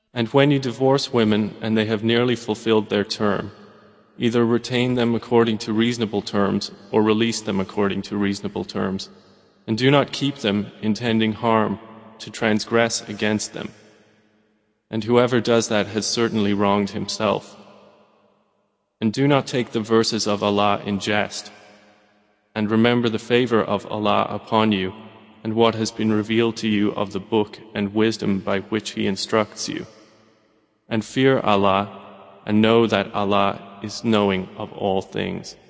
And when you divorce women and they have nearly fulfilled their term, either retain them according to reasonable terms or release them according to reasonable terms, and do not keep them intending harm to transgress against them. And whoever does that has certainly wronged himself. And do not take the verses of Allah in jest, and remember the favor of Allah upon you and what has been revealed to you of the book and wisdom by which He instructs you. And fear Allah, and know that Allah is knowing of all things.